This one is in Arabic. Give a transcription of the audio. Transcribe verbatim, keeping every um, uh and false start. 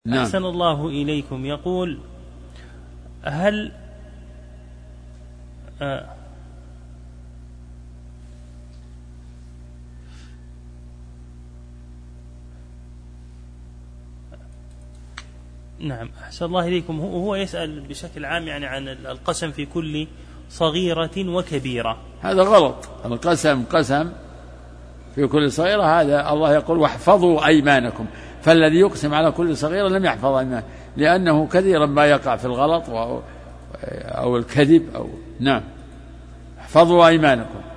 نعم. أحسن الله إليكم. يقول هل آه نعم أحسن الله إليكم. هو يسأل بشكل عام يعني عن القسم في كل صغيرة وكبيرة. هذا غلط. القسم قسم في كل صغيرة، هذا الله يقول واحفظوا أيمانكم، فالذي يقسم على كل صغيرة لم يحفظ أيمانه، لأنه كثيرا ما يقع في الغلط أو الكذب أو نعم. احفظوا أيمانكم.